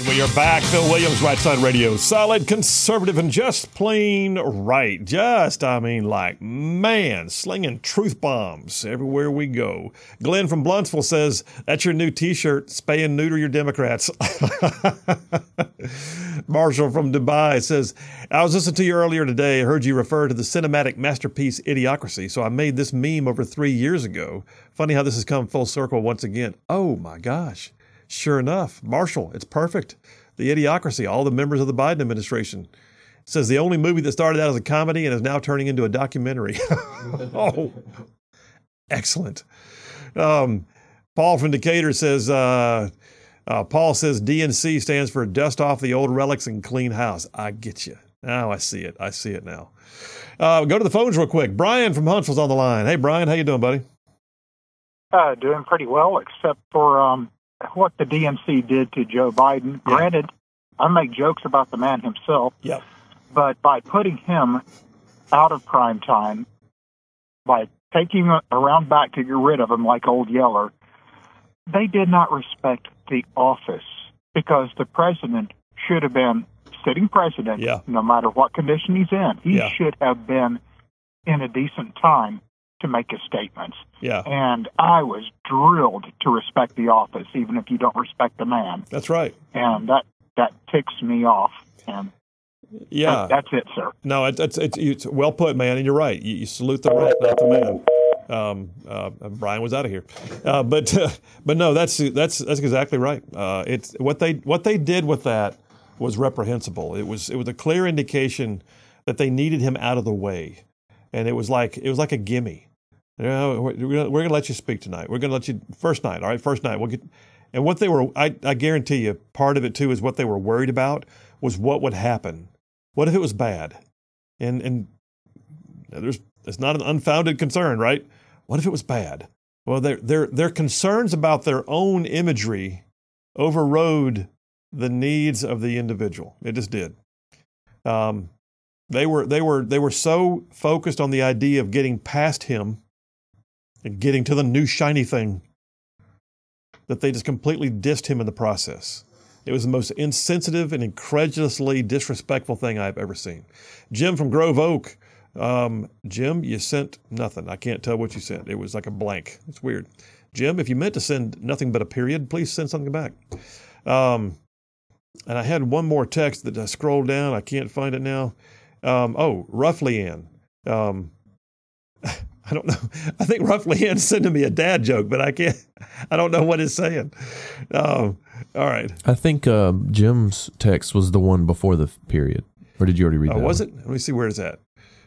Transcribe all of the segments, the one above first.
And we are back. Phil Williams, Right Side Radio. Solid, conservative, and just plain right. Slinging truth bombs everywhere we go. Glenn from Bluntsville says, that's your new T-shirt, spay and neuter your Democrats. Marshall from Dubai says, I was listening to you earlier today. I heard you refer to the cinematic masterpiece Idiocracy, so I made this meme over 3 years ago. Funny how this has come full circle once again. Oh, my gosh. Sure enough, Marshall, it's perfect. The Idiocracy, all the members of the Biden administration. It says the only movie that started out as a comedy and is now turning into a documentary. Oh, excellent. Paul from Decatur says, Paul says DNC stands for dust off the old relics and clean house. I get you. Now I see it. I see it now. Go to the phones real quick. Brian from Huntsville's on the line. Hey, Brian, how you doing, buddy? Doing pretty well, except for what the DNC did to Joe Biden. Yeah. Granted, I make jokes about the man himself, but by putting him out of prime time, by taking him around back to get rid of him like old Yeller, they did not respect the office, because the president should have been sitting president no matter what condition he's in. He should have been in a decent time to make his statements. And I was drilled to respect the office, even if you don't respect the man. That's right. And that ticks me off. And that's it, sir. No, it's well put, man. And you're right. You salute the right, not the man. Brian was out of here, but no, that's exactly right. It's what they did with that was reprehensible. It was a clear indication that they needed him out of the way, and it was like a gimme. You know, we're going to let you speak tonight. We're going to let you first night. All right, first night. We'll get. And what they were, I guarantee you, part of it too is what they were worried about was what would happen. What if it was bad? And it's not an unfounded concern, right? What if it was bad? Well, their concerns about their own imagery overrode the needs of the individual. It just did. They were so focused on the idea of getting past him and getting to the new shiny thing that they just completely dissed him in the process. It was the most insensitive and incredulously disrespectful thing I've ever seen. Jim from Grove Oak. Jim, you sent nothing. I can't tell what you sent. It was like a blank. It's weird. Jim, if you meant to send nothing but a period, please send something back. And I had one more text that I scrolled down. I can't find it now. Roughly Ann. I don't know. I think Roughly Ann's sending me a dad joke, but I don't know what it's saying. All right. I think Jim's text was the one before the period. Or did you already read that? Was it? Let me see where it's at.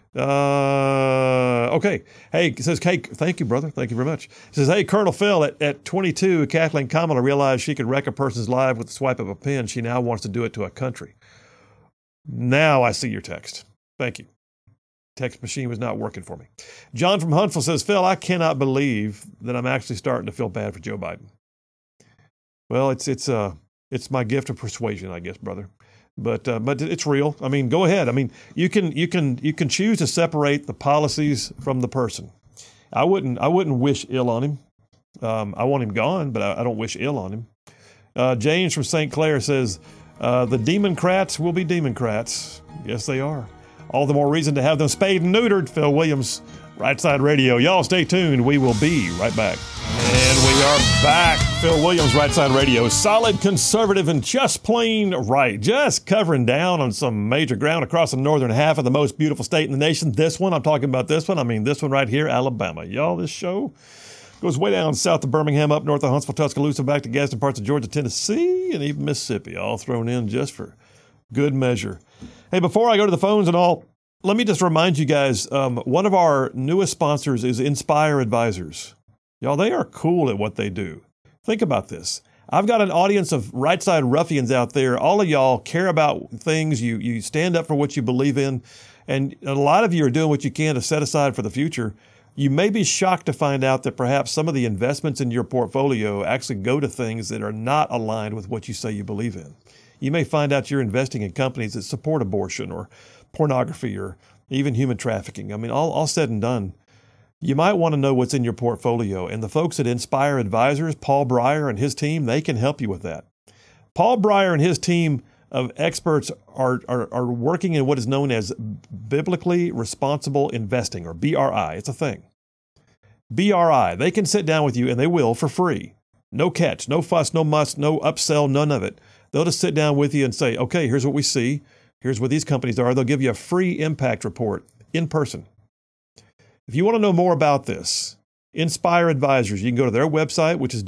Okay. Hey, it says, hey, thank you, brother. Thank you very much. It says, hey, Colonel Phil, at 22, Kathleen Kamala realized she could wreck a person's life with the swipe of a pen. She now wants to do it to a country. Now I see your text. Thank you. Text machine was not working for me. John from Huntsville says, Phil, I cannot believe that I'm actually starting to feel bad for Joe Biden. Well, it's my gift of persuasion, I guess, brother. But it's real. I mean, go ahead. I mean, you can choose to separate the policies from the person. I wouldn't wish ill on him. I want him gone, but I don't wish ill on him. James from St. Clair says, the Democrats will be Democrats. Yes, they are. All the more reason to have them spayed and neutered. Phil Williams, Right Side Radio. Y'all stay tuned. We will be right back. And we are back. Phil Williams, Right Side Radio. Solid, conservative, and just plain right. Just covering down on some major ground across the northern half of the most beautiful state in the nation. This one, I'm talking about this one. I mean this one right here, Alabama. Y'all, this show goes way down south of Birmingham, up north of Huntsville, Tuscaloosa, back to Gadsden, parts of Georgia, Tennessee, and even Mississippi, all thrown in just for good measure. Hey, before I go to the phones and all, let me just remind you guys, one of our newest sponsors is Inspire Advisors. Y'all, they are cool at what they do. Think about this. I've got an audience of right side ruffians out there. All of y'all care about things. You stand up for what you believe in. And a lot of you are doing what you can to set aside for the future. You may be shocked to find out that perhaps some of the investments in your portfolio actually go to things that are not aligned with what you say you believe in. You may find out you're investing in companies that support abortion or pornography or even human trafficking. I mean, all said and done, you might want to know what's in your portfolio. And the folks at Inspire Advisors, Paul Breyer and his team, they can help you with that. Paul Breyer and his team of experts are working in what is known as biblically responsible investing, or BRI. It's a thing. BRI. They can sit down with you, and they will, for free. No catch, no fuss, no muss, no upsell, none of it. They'll just sit down with you and say, okay, here's what we see. Here's what these companies are. They'll give you a free impact report in person. If you want to know more about this, Inspire Advisors, you can go to their website, which is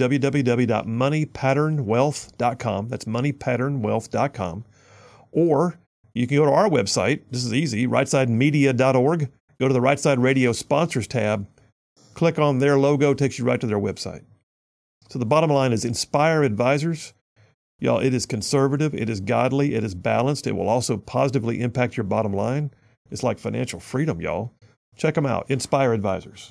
www.moneypatternwealth.com. That's moneypatternwealth.com. Or you can go to our website. This is easy, rightsidemedia.org. Go to the Right Side Radio Sponsors tab. Click on their logo, takes you right to their website. So the bottom line is Inspire Advisors. Y'all, it is conservative, it is godly, it is balanced. It will also positively impact your bottom line. It's like financial freedom, y'all. Check them out, Inspire Advisors.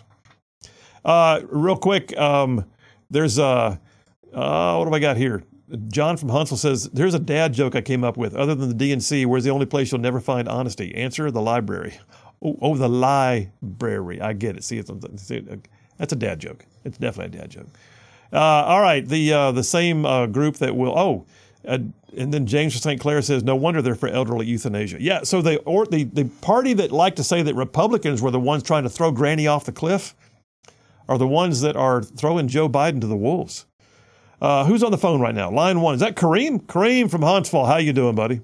Real quick, there's what have I got here? John from Huntsville says, there's a dad joke I came up with. Other than the DNC, where's the only place you'll never find honesty? Answer, the library. Oh, the library. I get it. See, that's a dad joke. It's definitely a dad joke. All right, the same group that will, and then James from St. Clair says, no wonder they're for elderly euthanasia. Yeah, so the party that like to say that Republicans were the ones trying to throw Granny off the cliff are the ones that are throwing Joe Biden to the wolves. Who's on the phone right now? Line 1. Is that Kareem? Kareem from Huntsville. How you doing, buddy?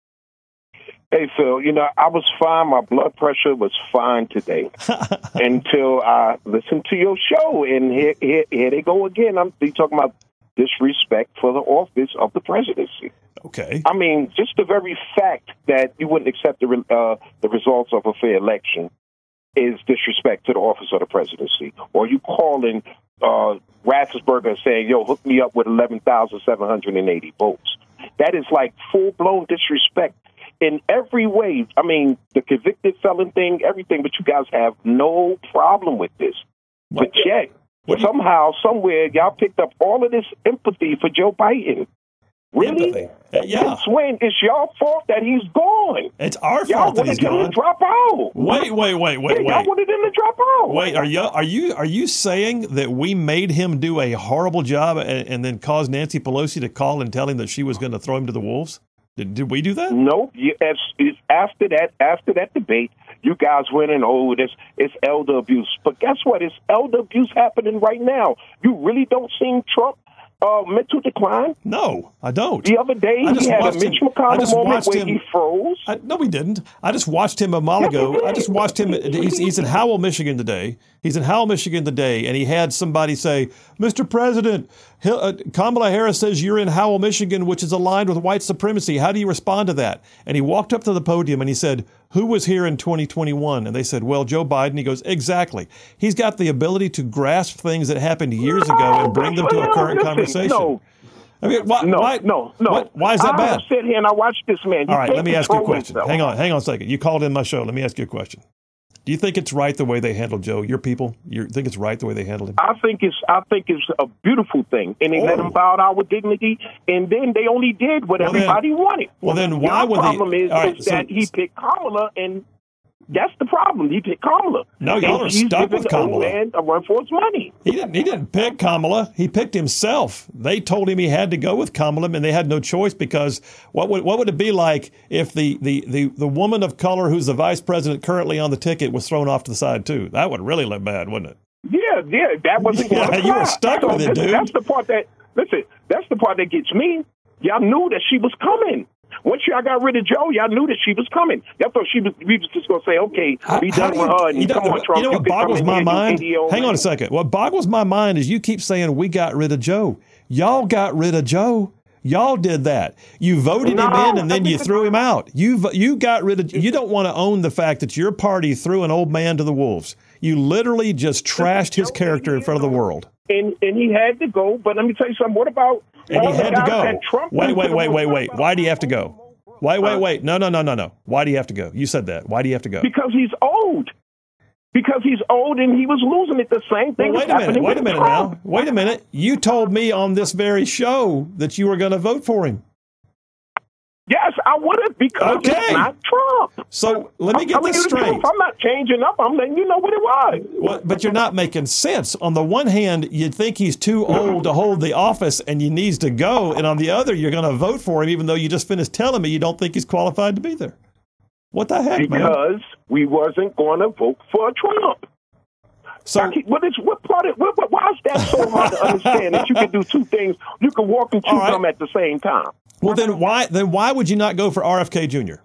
Hey, Phil, I was fine. My blood pressure was fine today until I listened to your show. And here they go again. They talking about disrespect for the office of the presidency. Okay. I mean, just the very fact that you wouldn't accept the results of a fair election is disrespect to the office of the presidency. Or you calling Raffensperger saying, yo, hook me up with 11,780 votes. That is like full-blown disrespect in every way. I mean, the convicted felon thing, everything, but you guys have no problem with this. But yet, somehow, somewhere, y'all picked up all of this empathy for Joe Biden. Really? Yeah. Since when? It's y'all fault that he's gone. It's our fault that he's gone. Y'all wanted him to drop out. Wait. Y'all wanted him to drop out. Wait, are you saying that we made him do a horrible job and then caused Nancy Pelosi to call and tell him that she was going to throw him to the wolves? Did we do that? Nope. After that debate, you guys went in, it's elder abuse. But guess what? It's elder abuse happening right now. You really don't see Trump mental decline? No, I don't. The other day, he had a Mitch McConnell moment where he froze. No, he didn't. I just watched him a while ago. I just watched him. He's in Howell, Michigan today. And he had somebody say, Mr. President, Kamala Harris says you're in Howell, Michigan, which is aligned with white supremacy. How do you respond to that? And he walked up to the podium and he said, who was here in 2021? And they said, well, Joe Biden. He goes, exactly. He's got the ability to grasp things that happened years ago and bring them to a current conversation. No. I mean, why is that bad? I sit here and I watch this man. All right, let me ask you a question. Hang on a second. You called in my show. Let me ask you a question. Do you think it's right the way they handled Joe? Your people? You think it's right the way they handled him? I think it's a beautiful thing, and they let him bow out with dignity, and then they only did what everybody wanted. Well, then why would they? The problem is that he picked Kamala, and that's the problem. He picked Kamala. No, y'all are stuck with Kamala. And a run for his money. He didn't pick Kamala. He picked himself. They told him he had to go with Kamala, and they had no choice because what would it be like if the woman of color who's the vice president currently on the ticket was thrown off to the side too? That would really look bad, wouldn't it? Yeah, that wasn't going to fly. You were stuck with it, dude. That's the part that gets me. Y'all knew that she was coming. Once y'all got rid of Joe, y'all knew that she was coming. Y'all thought we was just going to say, okay, be done with her. And come on, Trump. You know what boggles my mind? Hang on a second. What boggles my mind is you keep saying we got rid of Joe. Y'all got rid of Joe. Y'all did that. You voted him in and then you threw him out. You got rid of. You don't want to own the fact that your party threw an old man to the wolves. You literally just trashed his character in front of the world. And he had to go. But let me tell you something. What about? And he had to go. Wait. Why do you have to go? Wait. No. Why do you have to go? You said that. Why do you have to go? Because he's old. Because he's old and he was losing it. The same thing. Well, wait a minute. You told me on this very show that you were going to vote for him. Yes, I would have, because it's not Trump. So let me get this straight. I'm not changing up. I'm letting you know what it was. Well, but you're not making sense. On the one hand, you'd think he's too old to hold the office and he needs to go. And on the other, you're going to vote for him, even though you just finished telling me you don't think he's qualified to be there. What the heck, man? Because we wasn't going to vote for Trump. So why is that so hard to understand that you can do two things? You can walk and chew gum at the same time. Well, then why would you not go for RFK Jr.?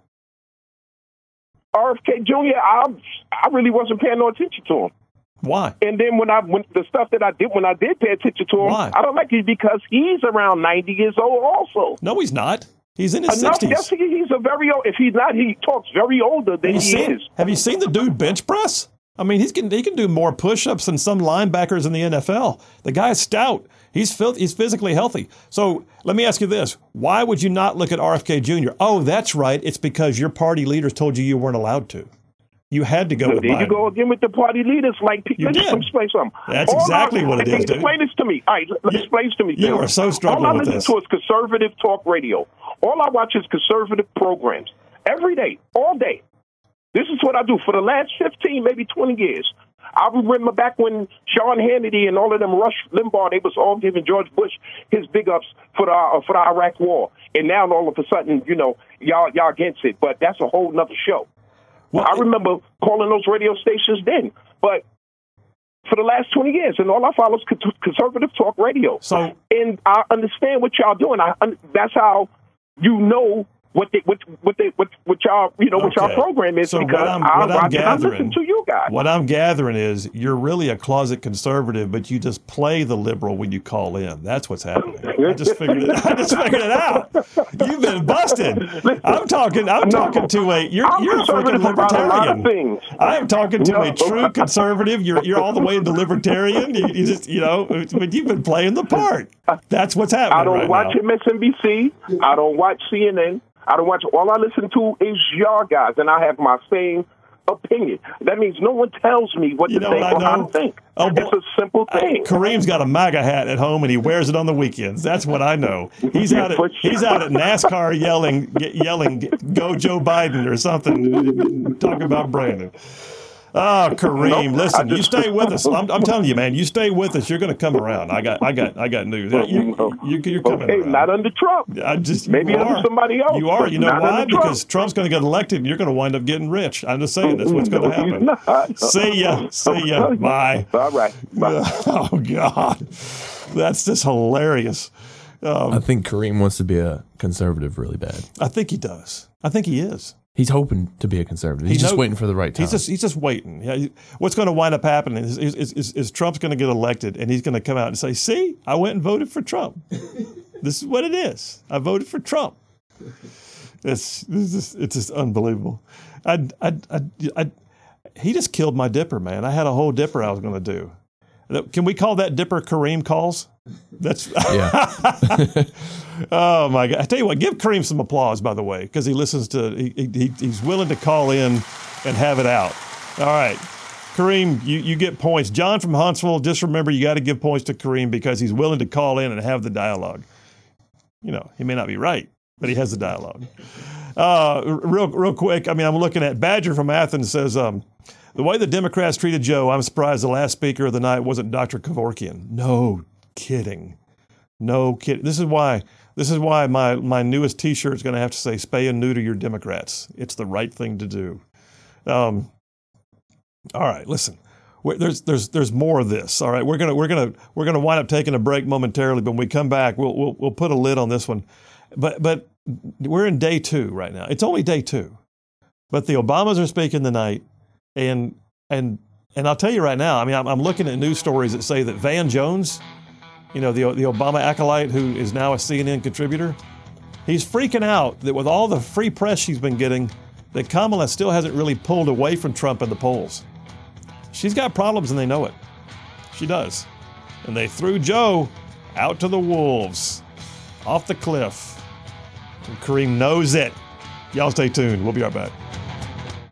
RFK Jr., I really wasn't paying no attention to him. Why? And then when the stuff that I did pay attention to him, why? I don't like it because he's around 90 years old also. No, he's not. He's in his 60s. Yes, he's a very old. If he's not, he talks very older than he is. Have you seen the dude bench press? I mean, he can do more push-ups than some linebackers in the NFL. The guy's stout. He's physically healthy. So let me ask you this. Why would you not look at RFK Jr.? Oh, that's right. It's because your party leaders told you weren't allowed to. You had to go with Biden. There you go again with the party leaders. Let me explain something. That's exactly what it is, dude. Explain this to me. All right, explain this to me. You are so struggling with this. All I listen to is conservative talk radio. All I watch is conservative programs. Every day, all day. This is what I do for the last 15, maybe 20 years. I remember back when Sean Hannity and all of them, Rush Limbaugh, they was all giving George Bush his big ups for the Iraq war. And now all of a sudden, y'all against it. But that's a whole nother show. Well, I remember calling those radio stations then. But for the last 20 years, and all I follow is conservative talk radio. And I understand what y'all doing. That's how you know what y'all program is, so because I listen to you guys. What I'm gathering is you're really a closet conservative, but you just play the liberal when you call in. That's what's happening. I just figured it out. You've been busted. I'm talking to you're a freaking libertarian. I am talking to a true conservative. You're all the way into libertarian. You just but you've been playing the part. That's what's happening. I don't watch MSNBC. I don't watch CNN. I don't watch. All I listen to is y'all guys, and I have my same opinion. That means no one tells me what to think or how to think. It's a simple thing. Kareem's got a MAGA hat at home, and he wears it on the weekends. That's what I know. He's out at NASCAR yelling, "Go Joe Biden" or something, talking about Brandon. Oh, Kareem, listen, you stay with us. I'm telling you, man, you stay with us. You're going to come around. I got news. You're coming around. Not under Trump. Maybe under somebody else. You are. You know why? Because Trump's going to get elected, and you're going to wind up getting rich. I'm just saying that's what's going to happen. See ya. Bye. All right. Bye. Oh God, that's just hilarious. I think Kareem wants to be a conservative really bad. I think he does. I think he is. He's hoping to be a conservative. He's just waiting for the right time. He's just waiting. Yeah, what's going to wind up happening is Trump's going to get elected, and he's going to come out and say, "See, I went and voted for Trump. This is what it is. I voted for Trump." It's just unbelievable. He just killed my dipper, man. I had a whole dipper I was going to do. Can we call that dipper Kareem calls? That's yeah. Oh my God! I tell you what, give Kareem some applause, by the way, because he listens to. He's willing to call in and have it out. All right, Kareem, you get points. John from Huntsville, just remember you got to give points to Kareem because he's willing to call in and have the dialogue. He may not be right, but he has the dialogue. Real quick. I mean, I'm looking at Badger from Athens says. The way the Democrats treated Joe, I'm surprised the last speaker of the night wasn't Dr. Kevorkian. No kidding. This is why my newest T-shirt is going to have to say "Spay and neuter your Democrats." It's the right thing to do. All right, listen. There's more of this. All right, we're gonna wind up taking a break momentarily, but when we come back, we'll put a lid on this one. But we're in day 2 right now. It's only day 2, but the Obamas are speaking tonight. And I'll tell you right now, I mean, I'm looking at news stories that say that Van Jones, the Obama acolyte who is now a CNN contributor, he's freaking out that with all the free press she's been getting, that Kamala still hasn't really pulled away from Trump in the polls. She's got problems and they know it. She does. And they threw Joe out to the wolves, off the cliff. And Kareem knows it. Y'all stay tuned. We'll be right back.